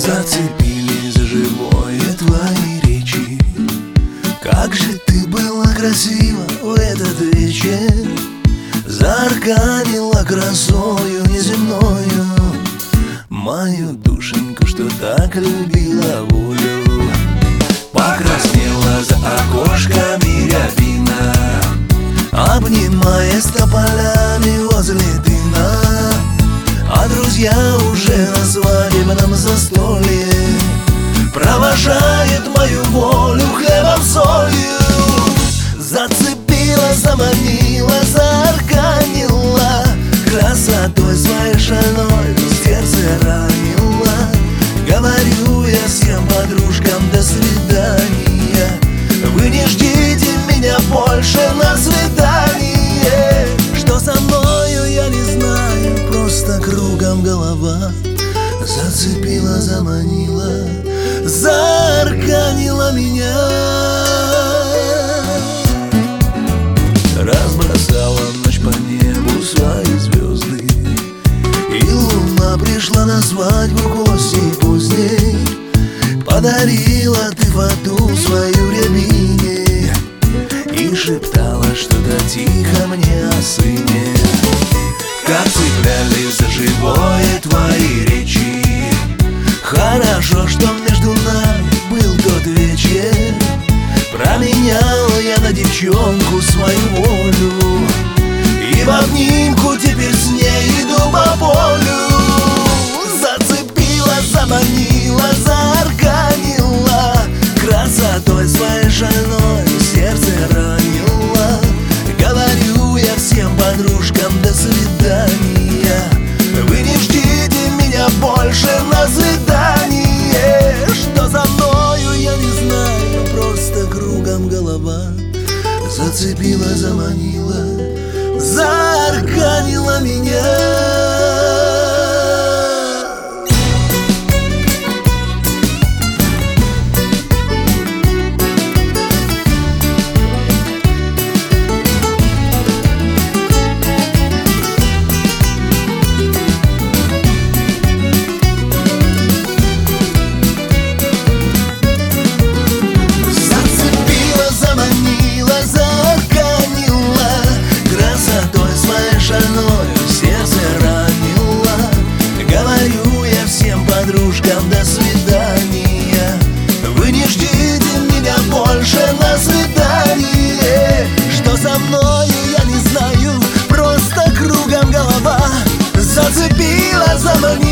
Зацепили за живое твои речи. Как же ты была красива в этот вечер, заарканила красою неземною мою душеньку, что так любила волю. Покраснела за окошками рябина, обнимаясь тополями возле дына. А друзья уже на свадебном застолье провожают мою волю хлебом солью. Зацепила, заманила, заарканила красотой своей шальной, сердце ранила. Говорю я всем подружкам: до свидания, вы не ждите меня больше на свидание. Что со мною, я не знаю, просто кругом голова. Зацепила, заманила, заарканила меня. Разбросала ночь по небу свои звезды, и луна пришла на свадьбу к осени поздней. Подарила ты фату свою рябине и шептала что-то тихо мне о сыне. Как цеплялись за живое твои речи, хорошо, что между нами был тот вечер. Променяла я на девчонку свою волю, и в обнимку теперь с ней иду по полю. Зацепила, заманила, заарканила красотой своей шальной, сердце ранила. Говорю я всем подружкам: до свидания, вы не ждите меня больше на свидание. Что за мною, я не знаю, просто кругом голова. Зацепила, заманила, заарканила меня. Подружкам: до свидания, вы не ждите меня больше на свидание. Что со мною, я не знаю, просто кругом голова. Зацепила, заманила,